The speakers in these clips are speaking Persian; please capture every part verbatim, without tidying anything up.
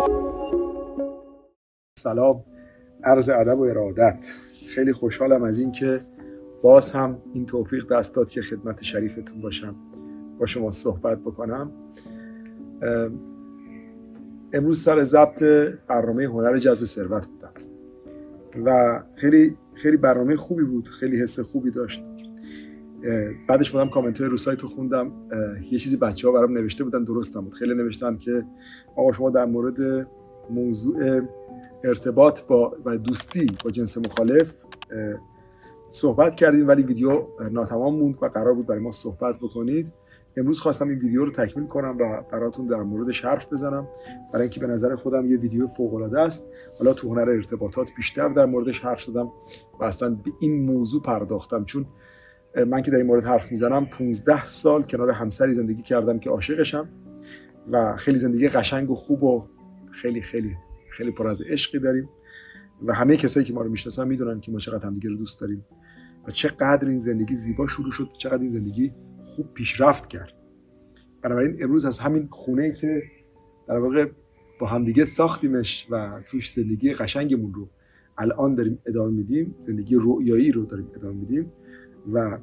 سلام، عرض ادب و ارادت. خیلی خوشحالم از این که باز هم این توفیق دست داد که خدمت شریفتون باشم، با شما صحبت بکنم. امروز سر ضبط برنامه هنر جذب ثروت بودم و خیلی خیلی برنامه خوبی بود، خیلی حس خوبی داشت. بعدش بودم کامنت های رو سایت رو خوندم، یه چیزی بچه‌ها برام نوشته بودن، درستم بود. خیلی نوشتن که آقا شما در مورد موضوع ارتباط با و دوستی با جنس مخالف صحبت کردیم ولی ویدیو ناتمام موند و قرار بود برای ما صحبت بکنید. امروز خواستم این ویدیو رو تکمیل کنم و براتون در موردش حرف بزنم، برای اینکه به نظر خودم یه ویدیو فوق‌العاده است. حالا تو هنر ارتباطات بیشتر در موردش حرف زدم و اصلا به این موضوع پرداختم، چون من که در این مورد حرف میزنم پونزده سال کنار همسری زندگی کردم که عاشقشم و خیلی زندگی قشنگ و خوب و خیلی خیلی خیلی پر از عشقی داریم و همه کسایی که ما رو میشناسن میدونن که ما چقدر همدیگه رو دوست داریم و چقدر این زندگی زیبا شروع شد، چقدر این زندگی خوب پیشرفت کرد. بنابراین امروز از همین خونه‌ای که در واقع با همدیگه ساختیمش و توش زندگی قشنگمون رو الان داریم ادامه میدیم، زندگی رویایی رو داریم ادامه میدیم و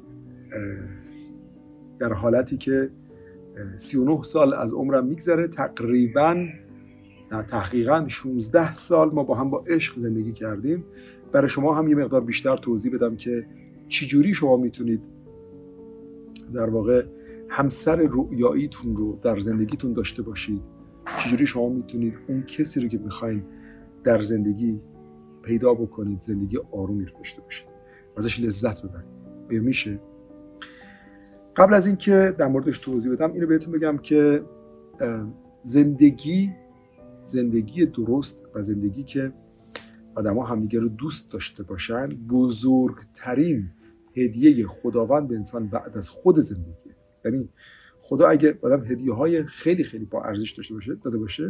در حالتی که سی و نه سال از عمرم میگذره، تقریباً در تحقیقاً شانزده سال ما با هم با عشق زندگی کردیم. برای شما هم یه مقدار بیشتر توضیح بدم که چجوری شما میتونید در واقع همسر رویاییتون رو در زندگیتون داشته باشید، چجوری شما میتونید اون کسی رو که میخواین در زندگی پیدا بکنید، زندگی آرومی رو داشته باشید، ازش لذت ببرید. آیا میشه؟ قبل از این که در موردش توضیح بدم اینو بهتون بگم که زندگی زندگی درست و زندگی که آدم‌ها همدیگه رو دوست داشته باشن بزرگترین هدیه خداوند به انسان بعد از خود زندگیه. یعنی خدا اگه آدم هدیه‌های خیلی خیلی با ارزش داشته باشه داده باشه،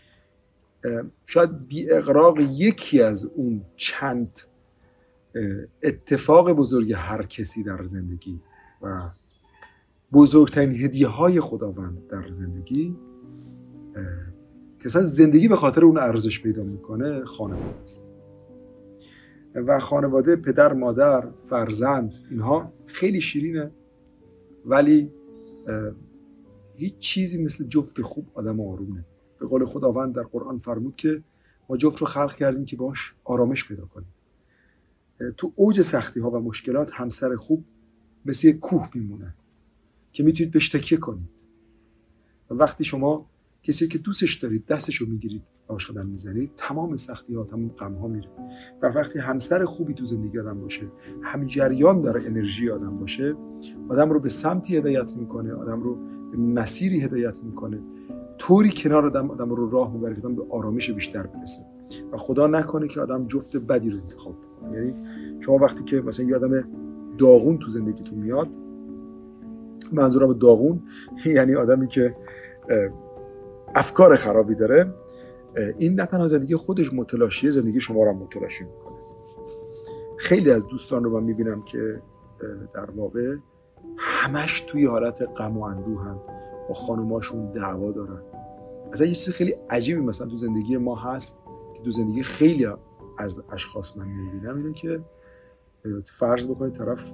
شاید بی اغراق یکی از اون چند اتفاق بزرگ هر کسی در زندگی و بزرگترین هدیه‌های خداوند در زندگی که اصلا زندگی به خاطر اون ارزش پیدا میکنه خانواده است. و خانواده، پدر، مادر، فرزند، اینها خیلی شیرینه ولی هیچ چیزی مثل جفت خوب آدم آرومه. به قول خداوند در قرآن فرمود که ما جفت رو خلق کردیم که باش آرامش پیدا کنیم. تو اوج سختی ها و مشکلات همسر خوب مثل یک کوه میمونه که میتونید بهش تکیه کنید و وقتی شما کسی که دوستش دارید دستشو میگیرید باهاش قدم میزنید، تمام سختی ها، تمام غم ها میره. و وقتی همسر خوبی تو زندگی آدم باشه، هم جریان داره انرژی آدم باشه، آدم رو به سمتی هدایت میکنه، آدم رو به مسیری هدایت میکنه، طوری کنار آدم آدم رو راه میبره که آدم به آرامش بیشتر برسه. و خدا نکنه که آدم جفت بدی رو انتخاب کنه. یعنی شما وقتی که مثلا یه آدم داغون تو زندگیتون میاد، منظورم داغون یعنی آدمی که افکار خرابی داره، این نه تنها زندگی خودش متلاشیه، زندگی شما رو هم متلاشی میکنه. خیلی از دوستان رو من میبینم که در واقع همش توی حالت غم و اندوهن، با خانوماشون دعوا دارن. مثلا یه چیز خیلی عجیبی مثلا تو زندگی ما هست که تو زندگی خیلی از اشخاص من میبینم، اینه که فرض بکنید طرف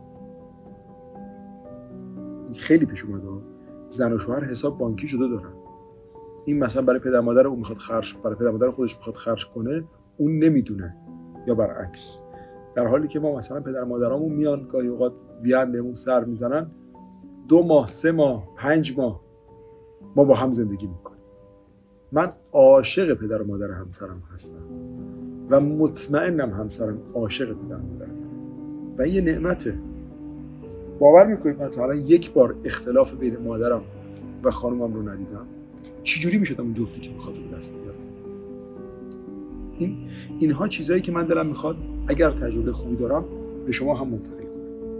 خیلی پیش اومده زن و شوهر حساب بانکی جدا دارن، این مثلا برای پدر مادر اون میخواد خرج، برای پدر مادر خودش میخواد خرج کنه، اون نمیدونه، یا برعکس. در حالی که ما مثلا پدر مادرامون میان گاهی اوقات بیان بهمون سر میزنن، دو ماه، سه ماه، پنج ماه ما با هم زندگی میکنیم. من عاشق پدر و مادر همسرم هستم و مطمئنم همسرم عاشق پدر و مادرم و این یه نعمته. باور میکنید من تا الان یک بار اختلاف بین مادرم و خانومم رو ندیدم؟ چجوری میشدم اون جفتی که میخواد رو دست بیارم؟ این اینها چیزایی که من دلم میخواد اگر تجربه خوبی دارم به شما هم منتقل کنم.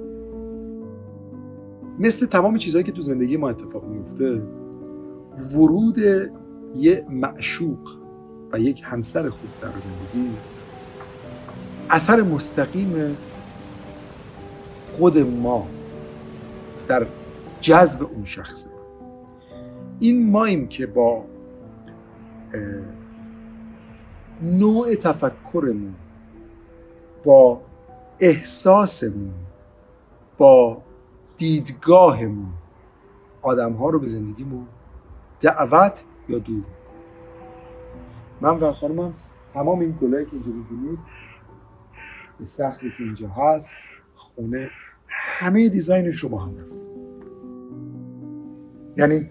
مثل تمام چیزایی که تو زندگی ما اتفاق میفته، ورود یه معشوق و یک همسر خوب در زندگی اثر مستقیم خود ما در جذب اون شخصه. این ماییم که با نوع تفکرمون با احساسمون با دیدگاهمون آدم‌ها رو به زندگیمون دعوت یا دور می‌کنه. من و خانمم تمام این گلایی که اینجا می‌بینید، استخری که اینجا هست، خونه، همه دیزاینش رو با هم رفتیم. یعنی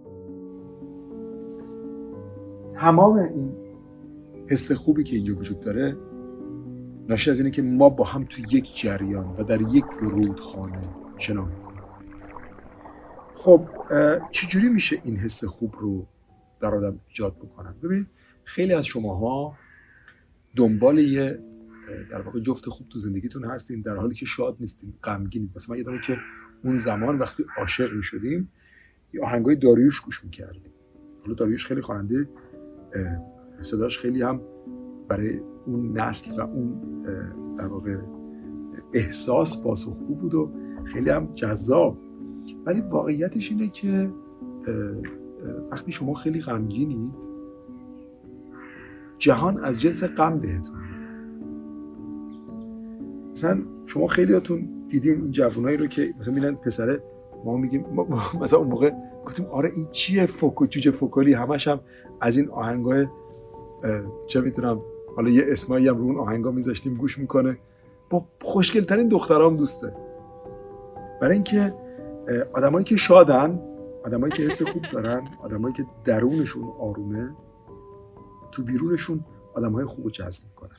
تمام این حس خوبی که اینجا وجود داره ناشی از اینه که ما با هم تو یک جریان و در یک رودخانه شنا میکنیم. خب چجوری میشه این حس خوب رو در آدم ایجاد بکنن؟ ببینید خیلی از شماها دنبال یه در واقع جفت خوب تو زندگیتون هستین در حالی که شاد نیستین، غمگینید. مثلا من یادمه که اون زمان وقتی عاشق میشدیم یه آهنگای داریوش گوش میکردیم. حالا داریوش خیلی خواننده صداش خیلی هم برای اون نسل و اون در واقع احساس پاسخگو بود و خیلی هم جذاب، ولی واقعیتش اینه که وقتی شما خیلی غمگینید جهان از جنس غم بهتون میده. مثلا شما خیلیاتون دیدین این جوانایی رو که مثلا میرن پسره، ما میگیم ما مثلا اون موقع گفتیم آره این چیه فوکو جوجه فوکالی، همش هم از این آهنگای چه میتونم حالا یه اسمایی هم رو اون آهنگا میذاشتیم گوش میکنه. با خوشگل ترین دخترام دوسته، برای اینکه آدمایی که شادن، آدمایی که حس خوب دارن، آدمایی که درونشون آرومه، تو بیرونشون آدمای خوبو جذب میکنن.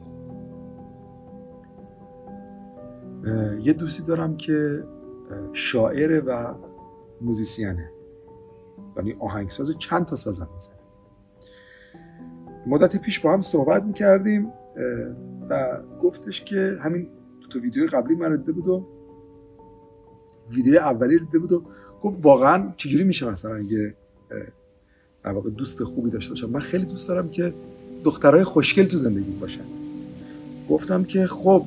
یه دوستی دارم که شاعره و موزیسینه، یعنی آهنگساز، چند تا سازم میزنه. مدت پیش با هم صحبت میکردیم و گفتش که همین دو تا ویدیوی قبلی من دیده بود و ویدیوی اولی دیده بود و گفت واقعا چجوری میشه مثلا یه در واقع دوست خوبی داشته باشم. من خیلی دوست دارم که دخترای خوشگل تو زندگی باشن. گفتم که خب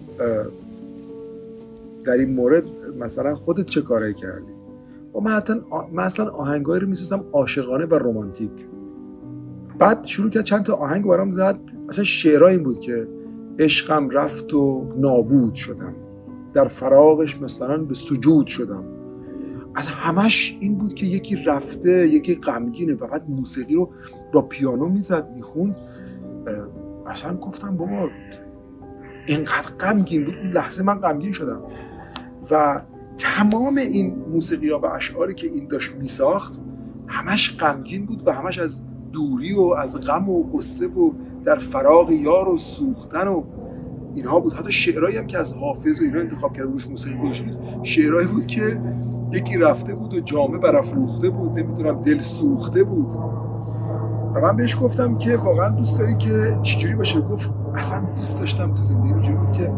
در این مورد مثلا خودت چه کاری کردی؟ و من حتی مثلا آهنگایی رو میسازم عاشقانه و رمانتیک. بعد شروع کرد چند تا آهنگ برام زد، مثلا شعرها این بود که عشقم رفت و نابود شدم، در فراقش مثلا به سجود شدم. از همش این بود که یکی رفته یکی غمگینه و بعد موسیقی رو با پیانو میزد میخوند. اصلا گفتم بابا اینقدر غمگین بود. اون لحظه من غمگین شدم و تمام این موسیقی ها و اشعاری که این داشت میساخت همش غمگین بود و همش از دوری و از غم و غصه و در فراق یار و سوختن و اینها بود. حتی شعرهایی هم که از حافظ و اینا انتخاب کرده روش موسیقی گذاشته بود، شعرهایی بود که یکی رفته بود و جامه برافروخته بود، نمیدونم دل سوخته بود. و من بهش گفتم که واقعا دوست داری که چجوری باشه؟ گفت اصلا دوست داشتم تو زندگی اینجوری بود که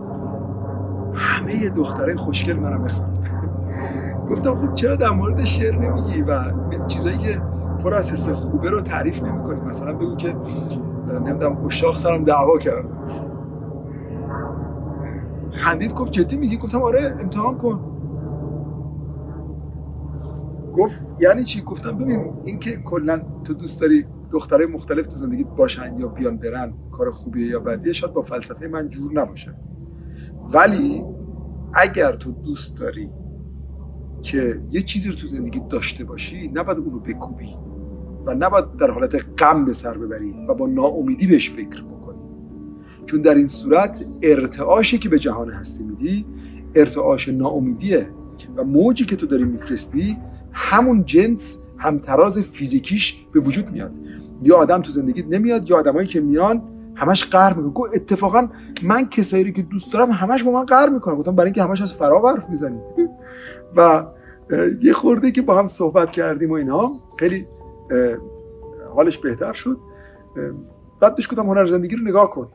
همه دخترای خوشگل منو بخوان. گفتم خب چرا در مورد شعر نمیگی و چیزایی که پر از حس خوبه رو تعریف نمی‌کنی؟ مثلا بگو که نمیدونم اشاق سرم دعوا کرد. خندید گفت جدی میگی؟ گفتم آره امتحان کن. گفت یعنی چی؟ گفتم ببین این که کلا تو دوست داری دخترای مختلف تو زندگیت باشن یا بیان برن کار خوبیه یا بدیه، شاید با فلسفه من جور نباشه، ولی اگر تو دوست داری که یه چیزی رو تو زندگی داشته باشی نباید اونو بکوبی و نباید در حالت غم به سر ببری و با ناامیدی بهش فکر بکنی، چون در این صورت ارتعاشی که به جهان هستی میدی ارتعاش ناامیدیه و موجی که تو داری میفرستی همون جنس همتراز فیزیکیش به وجود میاد. یا آدم تو زندگیت نمیاد یا آدمایی که میان همش قهر میکنه. اتفاقا من کسایی رو که دوست دارم همش با من قهر میکنن. گفتم برای اینکه همش از فراغ حرف میزنیم. و یه خورده که با هم صحبت کردیم و اینها خیلی حالش بهتر شد. بعد بهش گفتم هنر زندگی رو نگاه کن.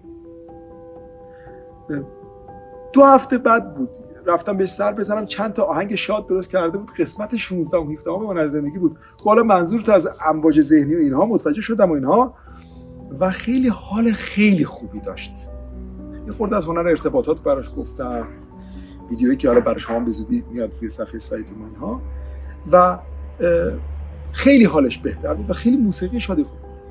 دو هفته بعد بود رفتم بهش سر بزنم، چند تا آهنگ شاد درست کرده بود، قسمت شانزده و هفده هنر زندگی بود. حالا منظور تو از امواج ذهنی و اینها متوجه شدم و اینها و خیلی حال خیلی خوبی داشت. یه خورده از هنر ارتباطات براش گفتم، ویدیویی که حالا برای شما به زودی میاد روی صفحه سایت ما اینها، و خیلی حالش بهتر بود و خیلی موسیقی شادی خوب.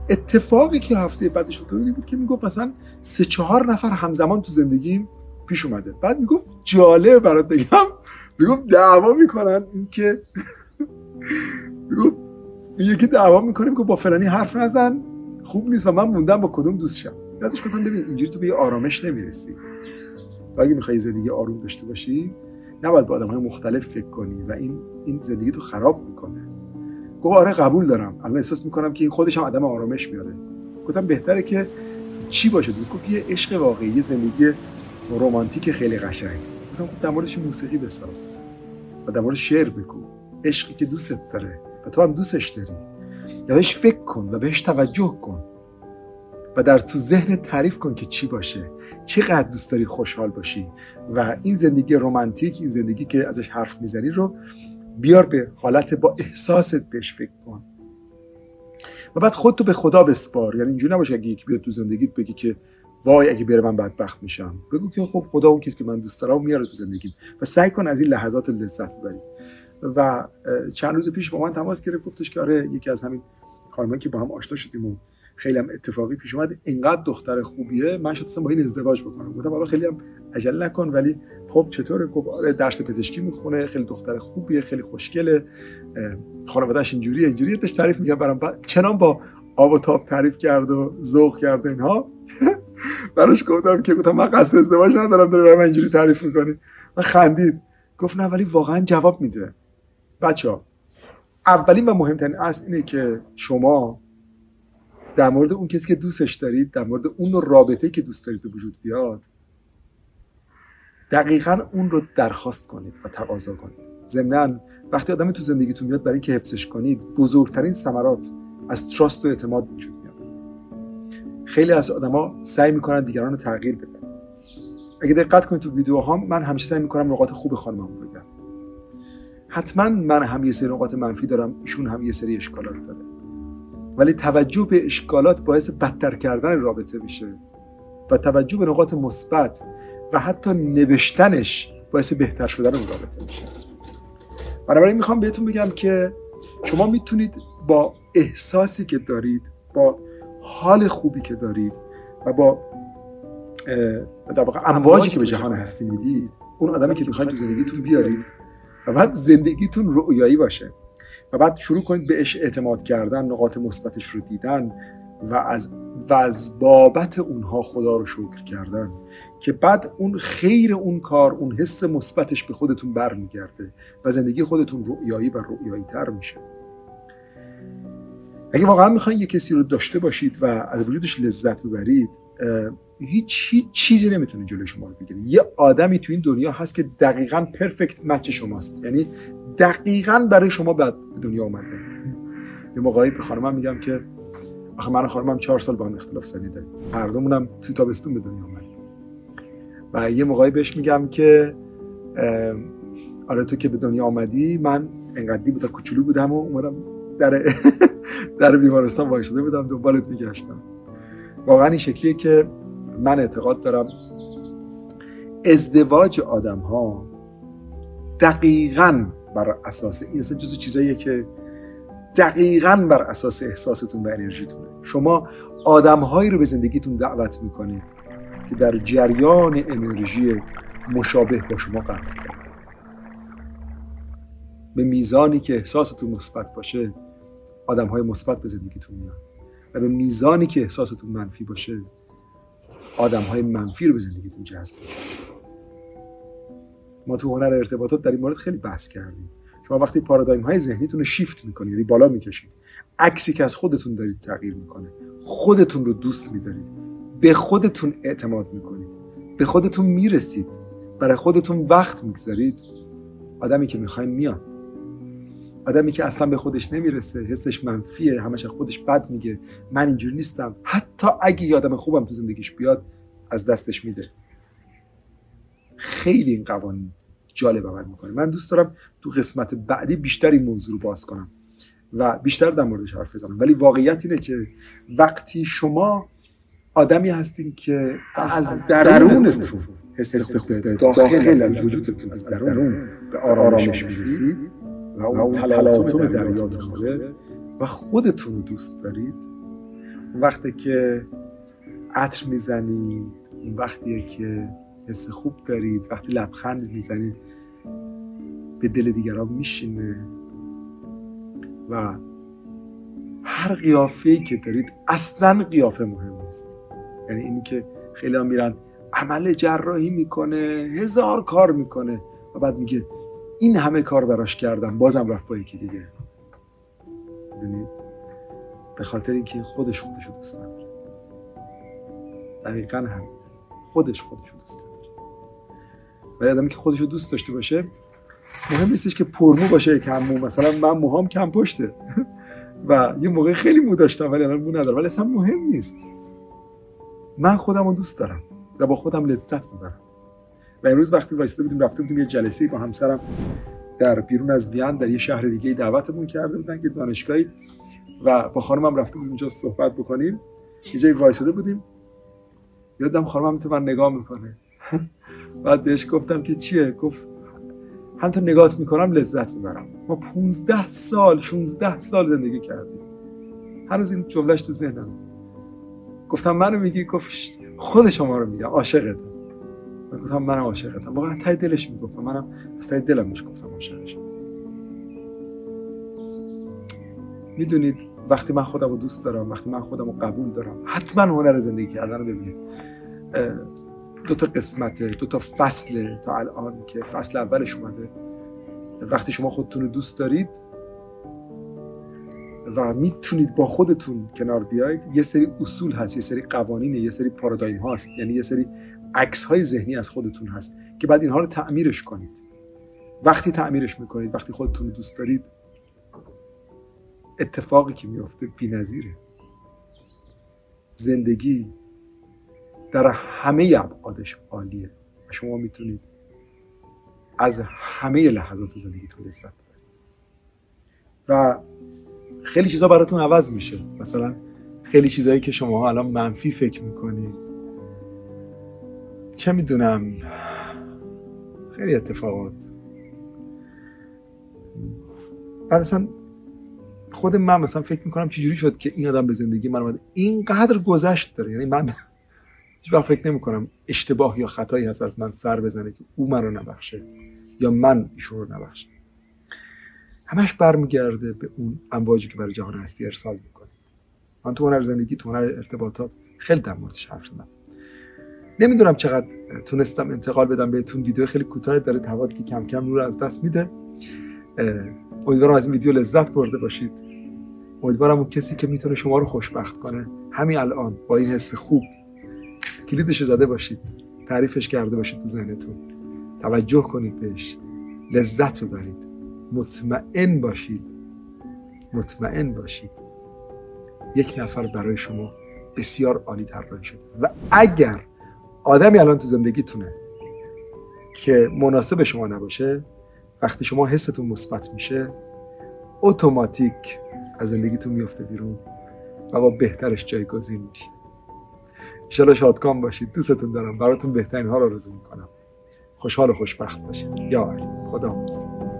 اتفاقی که هفته بعدش افتاد بود که میگفت مثلا سه چهار نفر همزمان تو زندگیم پیش اومده. بعد میگفت جالب برات بگم، میگفت دعوا میکنن، این که میگفت یکی دعوا میکنه که با فلانی حرف نزن خوب نیست و من موندم با کدوم دوستشم. بعدش گفتم ببین اینجوری تو به یه آرامش نمیرسی. تو اگه میخوای زندگی آروم داشته باشی نباید با آدم‌های مختلف فکر کنی و این این زندگی تو خراب میکنه. گفت آره قبول دارم، الان احساس میکنم که این خودش هم آدم آرامش میاره. گفتم بهتره که چی باشه؟ گفت یه عشق واقعی، یه زندگی رمانتیک خیلی قشنگ. گفتم خب در موردش موسیقی بساز و در مورد شعر بگو، عشقی که دوستت داره و تو هم دوستش داری، یا بهش فکر کن و بهش توجه کن و در تو ذهن تعریف کن که چی باشه، چقدر دوست داری خوشحال باشی و این زندگی رمانتیک، این زندگی که ازش حرف میزنی رو بیار به حالت با احساست بهش فکر کن و بعد خودتو به خدا بسپار. یعنی اینجوری نباشه اگه یکی بیاد تو زندگیت بگی که وای اگه بره من بدبخت میشم، بگو که خب خدا اون کسی که من دوست دارم میاره تو زندگیم و سعی کن از این لحظات لذت ببری. و چند روز پیش با من تماس گرفت، گفتش که آره یکی از همین خانمایی که با هم آشنا شدیم و خیلی هم اتفاقی پیش اومد، اینقدر دختر خوبیه من شد اصلا با این ازدواج بکنم. گفتم حالا خیلی هم عجله نکن، ولی خب چطوره؟ گفت آره درس پزشکی میخونه، خیلی دختر خوبیه، خیلی خوشگله، خانواده‌اش اینجوریه اینجوریه. داشت تعریف می‌کرد برام، چنان با آب و تاب تعریف کرد و ذوق کرد اینها. براش گفتم که گفتم من قصد ازدواج ندارم، داره برام اینجوری تعریف می‌کنی. و خندید، گفت نه ولی واقعا جواب میده. بچه‌ها اولین و مهمترین اصل اینه که شما در مورد اون کسی که دوستش دارید، در مورد اون رابطه‌ای که دوست دارید به وجود بیاد، دقیقاً اون رو درخواست کنید و تقاضا کنید. ضمناً وقتی آدم تو زندگیتون میاد برای اینکه حفظش کنید، بزرگترین ثمرات از تراست و اعتماد وجود میاد. خیلی از آدما سعی میکنن دیگران رو تغییر بدن. اگه دقت کنید تو ویدیوهام من همیشه سعی میکنم نقاط خوب خانمم رو بگم. حتما من هم یه سری نقاط منفی دارم، ایشون هم یه سری اشکالات داره. ولی توجه به اشکالات باعث بدتر کردن رابطه میشه و توجه به نقاط مثبت و حتی نوشتنش باعث بهتر شدن اون رابطه میشه. بنابراین میخوام بهتون بگم که شما میتونید با احساسی که دارید، با حال خوبی که دارید و با در واقع امواجی که به جهان هستی میدید، اون آدمی که میخواید تو زندگیتون بیارید و بعد زندگیتون رؤیایی باشه و بعد شروع کنید بهش اعتماد کردن، نقاط مثبتش رو دیدن و از و از بابت اونها خدا رو شکر کردن که بعد اون خیر اون کار، اون حس مثبتش به خودتون برمیگرده و زندگی خودتون رؤیایی و رؤیایی تر میشه. اگه واقعا میخواین یه کسی رو داشته باشید و از وجودش لذت ببرید، هیچ هیچ چیزی نمیتونه جلوی شما رو بگیره. یه آدمی تو این دنیا هست که دقیقاً پرفکت مچ شماست، یعنی دقیقاً برای شما به دنیا اومده. یه موقعی به خانمم میگم که آخه من و خانمم چهار سال با هم اختلاف سنی داریم، هر دومونم تو تابستون به دنیا اومدیم. و یه موقعی بهش میگم که آره تو که به دنیا آمدی من انقدی بودم کوچولو بودم و اومدم در در بیمارستان وایساده بودم دنبالت میگشتم. واقعا این شکلیه که من اعتقاد دارم ازدواج آدم ها دقیقاً بر اساس این اصلا جزو چیزاییه که دقیقاً بر اساس احساستون و انرژیتونه. شما آدم‌هایی رو به زندگیتون دعوت میکنید که در جریان انرژی مشابه با شما قرار دارند. به میزانی که احساستون مثبت باشه آدم‌های مثبت به زندگیتون میان و به میزانی که احساستون منفی باشه آدم‌های منفی رو به زندگیتون جذب میکنید. ما تو هنر ارتباطات در این مورد خیلی بحث کردیم. شما وقتی پارادایم های ذهنیتون رو شیفت میکنید، یعنی بالا میکشید، عکسی که از خودتون دارید تغییر میکنه، خودتون رو دوست میدارید، به خودتون اعتماد میکنید، به خودتون میرسید، برای خودتون وقت میگذارید، آدمی که میخواین میاد. آدمی که اصلا به خودش نمیرسه، حسش منفیه، همش از خودش بد میگه، من اینجوری نیستم، حتی اگه یه آدم خوبم تو زندگیش بیاد از دستش میده. خیلی این قوانین جالب عمل میکنه. من دوست دارم تو قسمت بعدی بیشتر این موضوع رو باز کنم و بیشتر در موردش حرف بزنم، ولی واقعیت اینه که وقتی شما آدمی هستین که از درونتون حس خوب دارید، داخل از وجودتون از درون به آرامش میرسید و اون تلاطم دریات خوبه و خودتون رو دوست دارید، اون وقتی که عطر میزنید، اون وقتیه که حس خوب دارید، وقتی لبخند میزنید به دل دیگران میشینه و هر قیافه‌ای که دارید اصلا قیافه مهم نیست. یعنی اینی که خیلی ها میرن عمل جراحی میکنه، هزار کار میکنه و بعد میگه این همه کار براش کردم بازم رفت با یکی دیگه. میدونید به خاطر اینکه خودش خودشو دوست نداره. دقیقاً هم خودش خودشو دوست نداره. ولی آدمی که خودشو دوست داشته باشه مهم نیستش که پرمو باشه کم مو. مثلا من موهام کم پشته و یه موقع خیلی مو داشتم ولی الان مو ندارم، ولی اصلا مهم نیست. من خودم رو دوست دارم و با خودم لذت میبرم. و امروز وقتی وایساده بودیم رفته بودیم یه جلسه‌ای با همسرم در بیرون از وین در یه شهر دیگه دعوتمون کرده بودن که دانشگاهی و با خانمم رفته بودیم اونجا صحبت بکنیم. یه جایی وایساده بودیم، یادم خانمم تو من نگاه میکنه. بعد بهش گفتم که چیه؟ گفت هم تا نگاهت میکنم لذت میبرم. ما پونزده سال شونزده سال زندگی کردیم، هنوز این جملهش تو ذهنم. گفتم منو میگی؟ گفت خود شما رو میگم، عاشقتم. گفتم منم عاشقتم. واقعا ته دلش میگفتم، منم از ته دلم بهش گفتم عاشقشم. میدونید وقتی من خودم رو دوست دارم، وقتی من خودم رو قبول دارم، حتما هنر زندگی کردن رو ببینید. دو تا قسمته، دو تا فصله تا الان که فصل اولش اومده. وقتی شما خودتون رو دوست دارید و میتونید با خودتون کنار بیاید، یه سری اصول هست، یه سری قوانینه، یه سری پارادایم هاست، یعنی یه سری عکس های ذهنی از خودتون هست که بعد اینها رو تعمیرش کنید. وقتی تعمیرش میکنید، وقتی خودتون رو دوست دارید، اتفاقی که میفته بی‌نظیره. زندگی در همه ابعادش عالیه و شما میتونید از همه لحظات زندگیتون لذت ببرید و خیلی چیزا براتون عوض میشه. مثلا خیلی چیزایی که شما الان منفی فکر میکنید، چه میدونم، خیلی اتفاقات. بعد اصلا خود من مثلا فکر میکنم چجوری شد که این آدم به زندگی من اومده، اینقدر گذشت داره. یعنی من هیچ وقت فکر نمیکنم اشتباه یا خطایی هست از من سر بزنه که او من رو نبخشه یا من ایشون رو نبخشه. همش برمیگرده به اون امواجی که برای جهان هستی ارسال میکنید. من تو هنر زندگی، تو هنر ارتباطات خیلی در موردش حرف زدم. نمیدونم چقدر تونستم انتقال بدم بهتون. ویدیو خیلی کوتاه داره، تواضع که کم کم نور از دست میده. امیدوارم از این ویدیو لذت برده باشید. امیدوارم اون کسی که میتونه شما رو خوشبخت کنه همین الان با این حس خوب کلیدش زده باشید، تعریفش کرده باشید تو ذهنتون، توجه کنید بهش، لذت ببرید، مطمئن باشید مطمئن باشید یک نفر برای شما بسیار عالی طراحی شده. و اگر آدمی الان تو زندگیتونه که مناسب شما نباشه، وقتی شما حستون مثبت میشه اتوماتیک از زندگیتون میفته بیرون و با بهترش جایگزین میشه. انشالله شادکام باشید. دوستتون دارم. براتون بهترین ها رو آرزو میکنم. خوشحال و خوشبخت باشید. یا علی. خدا حافظ.